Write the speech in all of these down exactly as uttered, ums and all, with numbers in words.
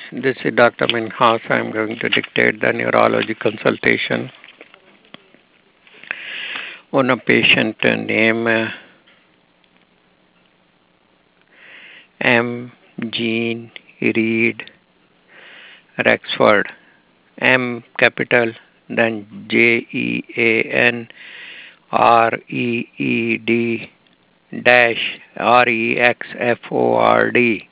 This is Doctor Minhas. I am going to dictate the neurology consultation on a patient named uh, M. Jean Reed Rexford. M capital, then J E A N R E E D dash R E X F O R D.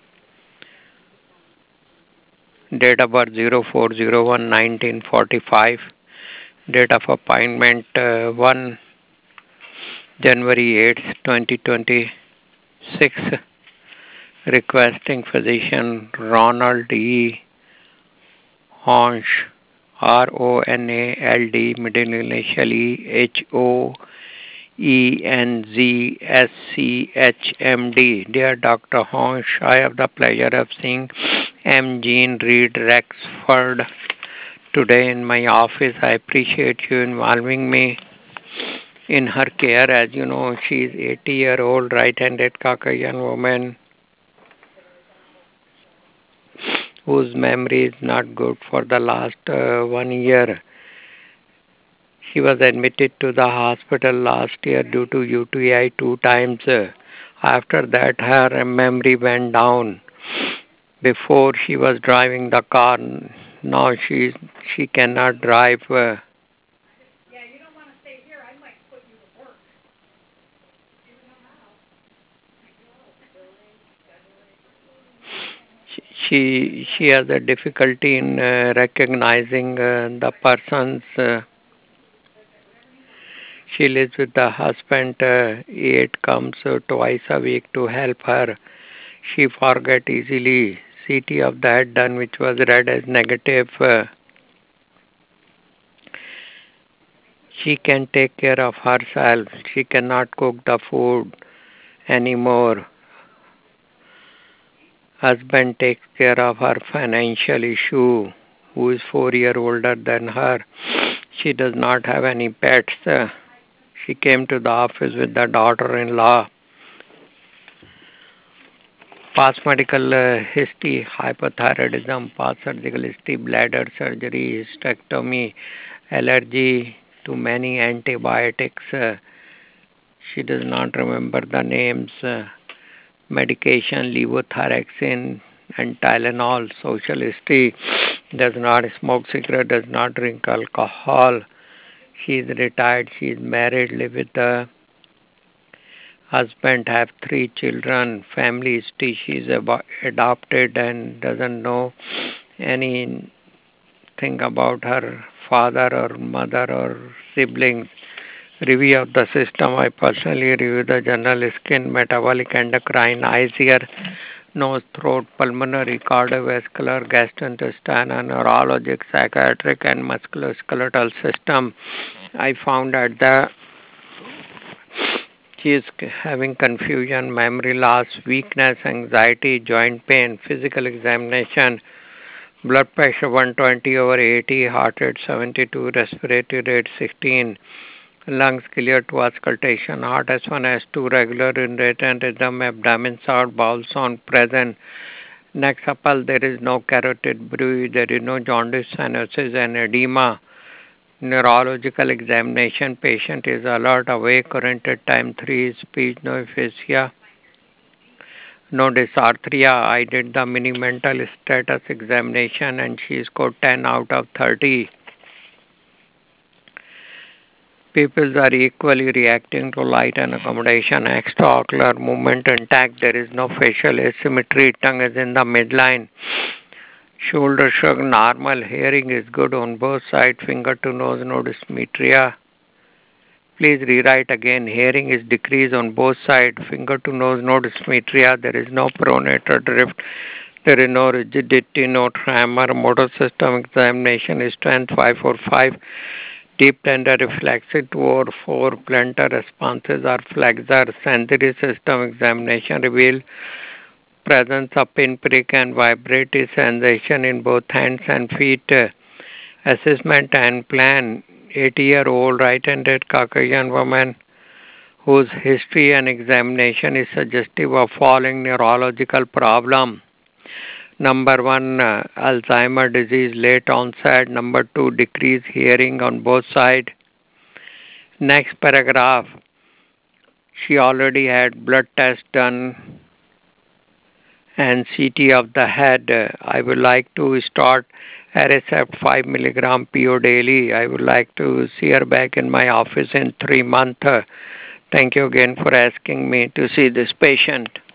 Date of birth zero four zero one nineteen forty-five. Date of appointment uh, one January eighth, twenty twenty-six. Requesting physician Ronald E. Honch, R O N A L D, middle initial E, H O E N Z S C H M D. Dear Doctor Honch, I have the pleasure of seeing M. Jean Reed Rexford today in my office. I appreciate you involving me in her care. As you know, she is eighty year old right-handed Caucasian woman whose memory is not good for the last uh, one year. She was admitted to the hospital last year due to U T I two times. After that, her memory went down. Before she was driving the car. Now she she cannot drive. Uh, she she has a difficulty in uh, recognizing uh, the persons. Uh, she lives with the husband. Uh, it comes uh, twice a week to help her. She forget easily. C T of the head done, which was read as negative. Uh, she can take care of herself. She cannot cook the food anymore. Husband takes care of her financial issue, who is four years older than her. She does not have any pets. Uh, she came to the office with the daughter-in-law. Past medical uh, history, hypothyroidism, past surgical history, bladder surgery, hysterectomy, allergy to many antibiotics. Uh, she does not remember the names. Uh, medication, levothyroxine and Tylenol. Social history, does not smoke cigarette, does not drink alcohol. She is retired, she is married, live with a husband, have three children, family history, she is adopted and doesn't know anything about her father or mother or siblings. Review of the system. I personally review the general skin, metabolic, endocrine, eyes, ear, nose, throat, pulmonary, cardiovascular, gastrointestinal, neurologic, psychiatric, and musculoskeletal system. I found that the she is having confusion, memory loss, weakness, anxiety, joint pain, physical examination, blood pressure one twenty over eighty, heart rate seventy-two, respiratory rate sixteen. Lungs clear to auscultation, heart S one, S two, regular in rate and rhythm, abdomen sound, bowel sound present. Next supple, there is no carotid bruit, there is no jaundice, cyanosis and edema. Neurological examination, patient is alert, awake, oriented time three, speech, no aphasia, no dysarthria. I did the mini mental status examination and she scored ten out of thirty. Pupils are equally reacting to light and accommodation. Extraocular movement intact. There is no facial asymmetry. Tongue is in the midline. Shoulder shrug normal. Hearing is good on both sides. Finger to nose, no dysmetria. Please rewrite again. Hearing is decreased on both sides. Finger to nose, no dysmetria. There is no pronator drift. There is no rigidity, no tremor. Motor system examination is strength five four five. Deep tender reflexive two or four. Plantar responses are flexor. Sensory system examination reveal presence of pinprick and vibratory sensation in both hands and feet. Assessment and plan. eighty year old right-handed Caucasian woman whose history and examination is suggestive of following neurological problem. Number one, uh, Alzheimer disease, late onset. Number two, decreased hearing on both sides. Next paragraph, she already had blood test done and C T of the head. I would like to start Aricept five milligram P O daily. I would like to see her back in my office in three months. Thank you again for asking me to see this patient.